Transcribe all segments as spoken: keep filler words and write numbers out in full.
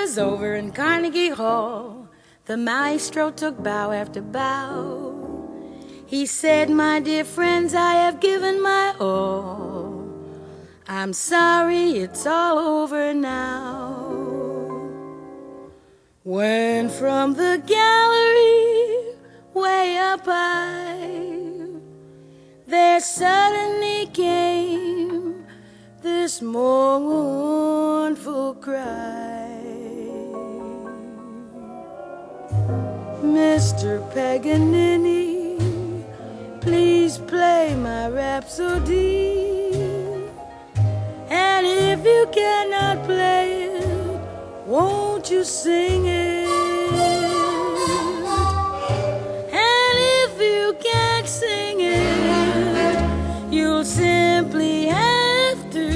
was over in Carnegie Hall, the maestro took bow after bow. He said, "My dear friends, I have given my all. I'm sorry, it's all over now." When from the gallery way up high, there suddenly came this mournful cry. "Mister Paganini, please play my rhapsody. And if you cannot play it, won't you sing it? And if you can't sing it, you'll simply have to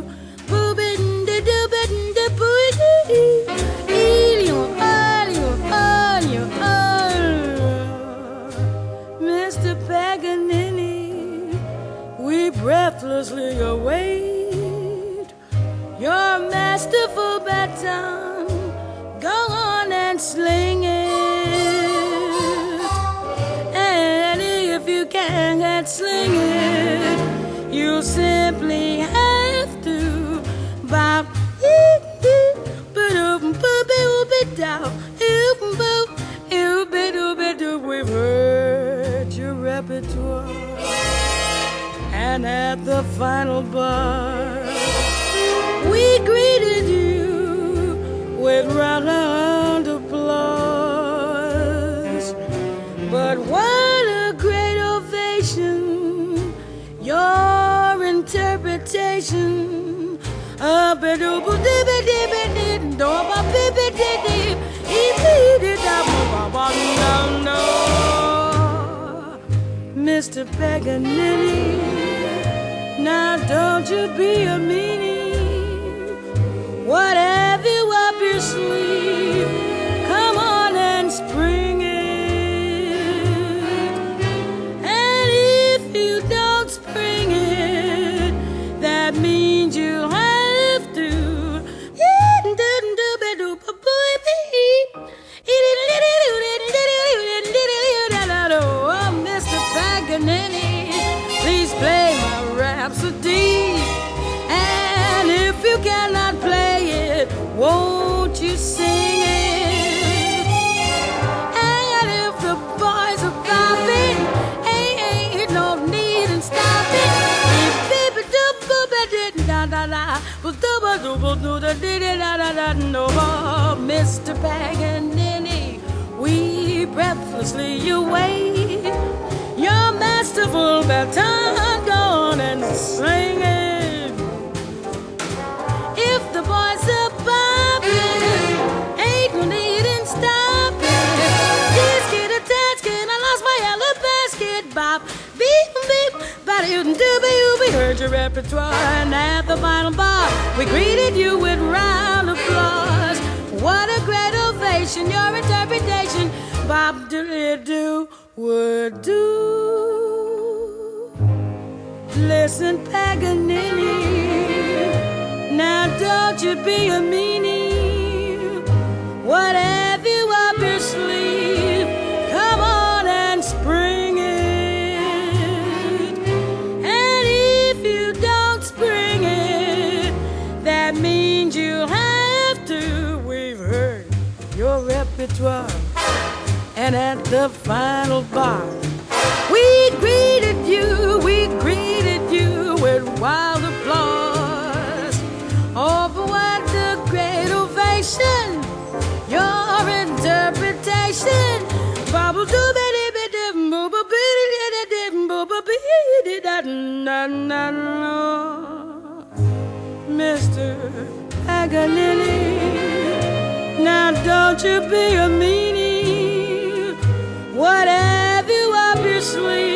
Mister Paganini, we breathlessly await your masterful baton. Go on and sling it. And if you can't sling it, you'll simply have to bop. We've heard your repertoire, and at the final bar, we greeted you with round applause. But what a great ovation, your interpretation of it. Mister Paganini, now don't you be a meanie. What have you up your sleeve? Come on and spring it. And if you don't spring it, that means you'll have to. Please play my rhapsody. And if you cannot play it, won't you sing it? And if the boys are popping, ain't no need in stopping. Mister Paganini, we breathlessly await your masterful baton. Go on and sing it. If the boys are popping, ain't no need in stopping. This kid a tasking, I lost my yellow basket. Bop, beep, beep, bada you dooby you. We heard your repertoire, and at the final bar, we greeted you with round applause. What a great ovation, your interpretation, bop diddly doo would do. Listen, Paganini, now don't you be a meanie. What have you up your sleeve? Come on and spring it. And if you don't spring it, that means you'll have to. We've heard your repertoire, and at the final bar, we greeted you, we greeted you with wild applause. Oh, but what a great ovation, your interpretation. Mister Paganini, now don't you be a meanie. What have you up your sleeve?